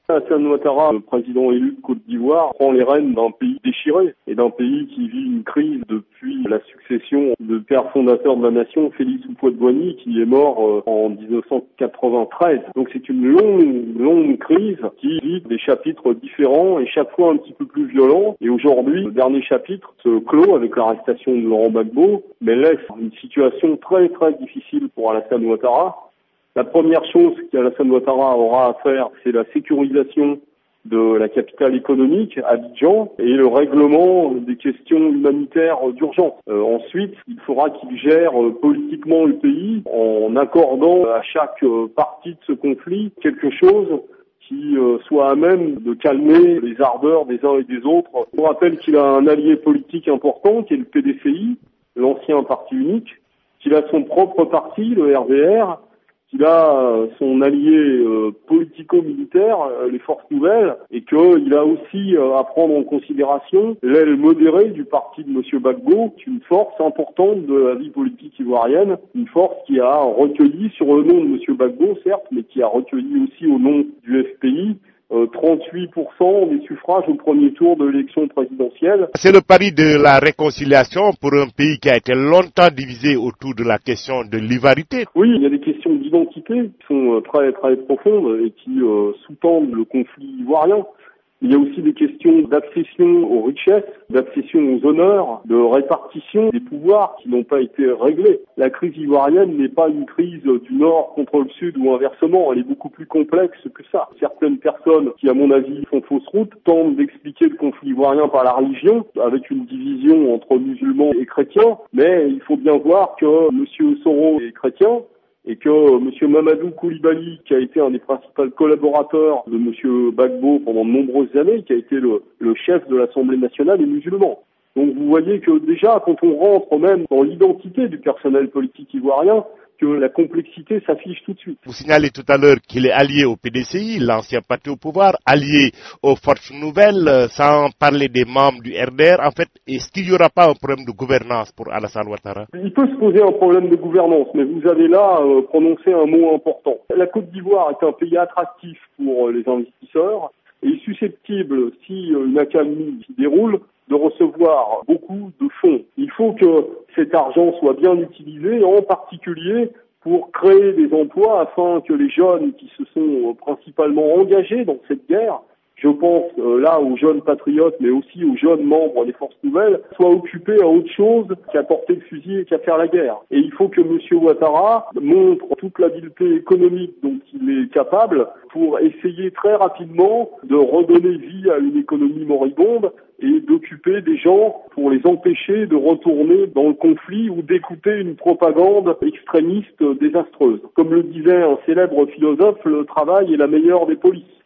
Alassane Ouattara, le président élu de Côte d'Ivoire, prend les rênes d'un pays déchiré et d'un pays qui vit une crise depuis la succession du père fondateur de la nation, Félix Houphouët-Boigny, qui est mort en 1993. Donc c'est une longue crise qui vit des chapitres différents et chaque fois un petit peu plus violents. Et aujourd'hui, le dernier chapitre se clôt avec l'arrestation de Laurent Gbagbo, mais laisse une situation très difficile pour Alassane Ouattara. La première chose qu'Alassane Ouattara aura à faire, c'est la sécurisation de la capitale économique, Abidjan, et le règlement des questions humanitaires d'urgence. Ensuite, il faudra qu'il gère politiquement le pays en accordant à chaque partie de ce conflit quelque chose qui soit à même de calmer les ardeurs des uns et des autres. Je vous rappelle qu'il a un allié politique important, qui est le PDCI, l'ancien parti unique, qu'il a son propre parti, le RDR, qu'il a son allié politico-militaire, les forces nouvelles, et qu'il a aussi à prendre en considération l'aile modérée du parti de M. Gbagbo, qui est une force importante de la vie politique ivoirienne, une force qui a recueilli sur le nom de M. Gbagbo, certes, mais qui a recueilli aussi au nom du FPI 38% des suffrages au premier tour de l'élection présidentielle. C'est le pari de la réconciliation pour un pays qui a été longtemps divisé autour de la question de l'ivarité. Oui, il y a des questions d'identité qui sont très profondes et qui sous-tendent le conflit ivoirien. Il y a aussi des questions d'accession aux richesses, d'accession aux honneurs, de répartition des pouvoirs qui n'ont pas été réglés. La crise ivoirienne n'est pas une crise du Nord contre le Sud ou inversement, elle est beaucoup plus complexe que ça. Certaines personnes qui, à mon avis, font fausse route, tentent d'expliquer le conflit ivoirien par la religion, avec une division entre musulmans et chrétiens, mais il faut bien voir que M. Soro est chrétien, et que M. Mamadou Koulibaly, qui a été un des principaux collaborateurs de M. Gbagbo pendant de nombreuses années, qui a été le chef de l'Assemblée nationale, est musulman. Donc vous voyez que déjà, quand on rentre même dans l'identité du personnel politique ivoirien, que la complexité s'affiche tout de suite. Vous signalez tout à l'heure qu'il est allié au PDCI, l'ancien parti au pouvoir, allié aux forces nouvelles, sans parler des membres du RDR. En fait, est-ce qu'il n'y aura pas un problème de gouvernance pour Alassane Ouattara? Il peut se poser un problème de gouvernance, mais vous avez là prononcé un mot important. La Côte d'Ivoire est un pays attractif pour les investisseurs et susceptible, si une accalmie s'y déroule, de recevoir beaucoup de fonds. Il faut que cet argent soit bien utilisé, en particulier pour créer des emplois afin que les jeunes qui se sont principalement engagés dans cette guerre, je pense là aux jeunes patriotes, mais aussi aux jeunes membres des forces nouvelles, soient occupés à autre chose qu'à porter le fusil et qu'à faire la guerre. Et il faut que M. Ouattara montre toute l'habileté économique dont il est capable pour essayer très rapidement de redonner vie à une économie moribonde et d'occuper des gens pour les empêcher de retourner dans le conflit ou d'écouter une propagande extrémiste désastreuse. Comme le disait un célèbre philosophe, le travail est la meilleure des polices.